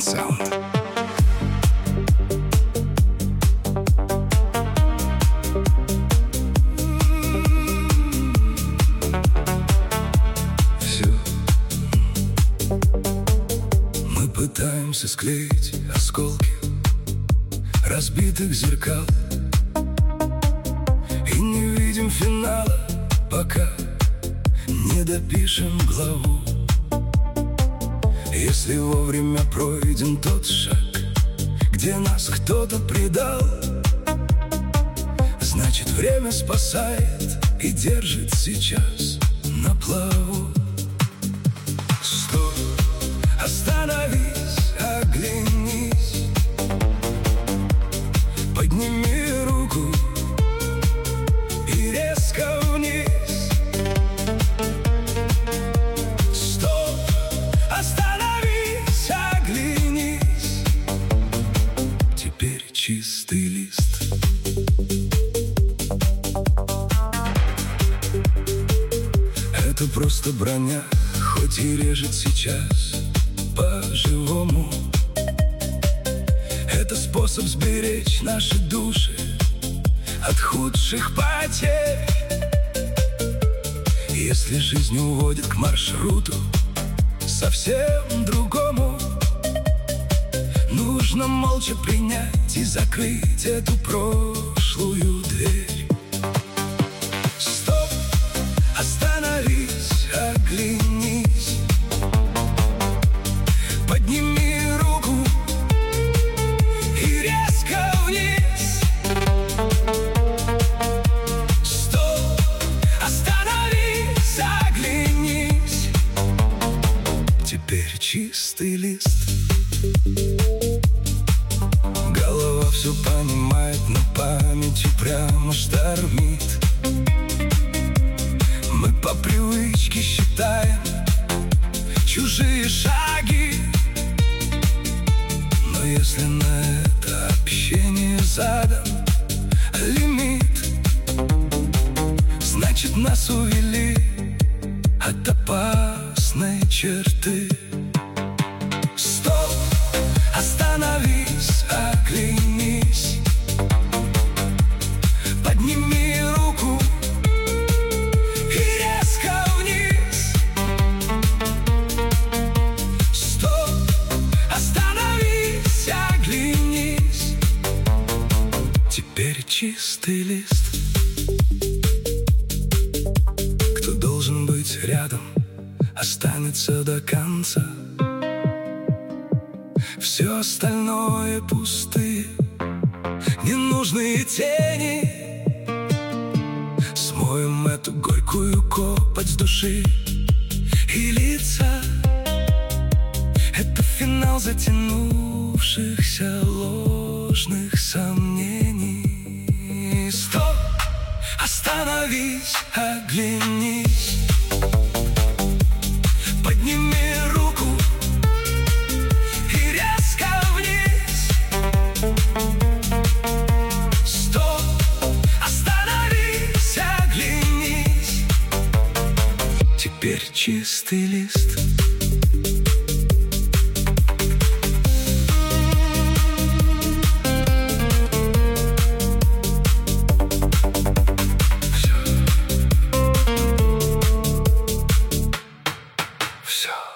Sound. Мы пытаемся склеить осколки разбитых зеркал и не видим финала, пока не допишем главу. Если вовремя пройден тот шаг, где нас кто-то предал, значит, время спасает и держит сейчас на плаву. Стой, остановись, оглянись, подними руку и резко вниз. Стоп, остановись, оглянись, теперь чистый лист. Это просто броня, хоть и режет сейчас по-живому. Это способ сберечь наши души от худших потерь. Если жизнь уводит к маршруту совсем другому, нужно молча принять и закрыть эту прошлую дверь. Стоп, остановись, оглянись, подними руку и резко вниз. Стоп, остановись, оглянись, теперь чистый лист. Голова все понимает, но память упрямо штормит. Мы по привычке считаем чужие шаги, но если на это общение задан лимит, значит, нас увели от опасной черты. Стоп, остановись, оглянись, подними руку и резко вниз. Стоп, остановись, оглянись, теперь чистый лист. Кто должен быть рядом, останется до конца. Все остальное пустые, ненужные тени. Смоем эту горькую копоть с души и лица. Это финал затянувшихся ложных сомнений. Стоп, остановись, оглянись, подними руку и резко вниз. Стоп, остановись, оглянись, теперь чистый лист. Все.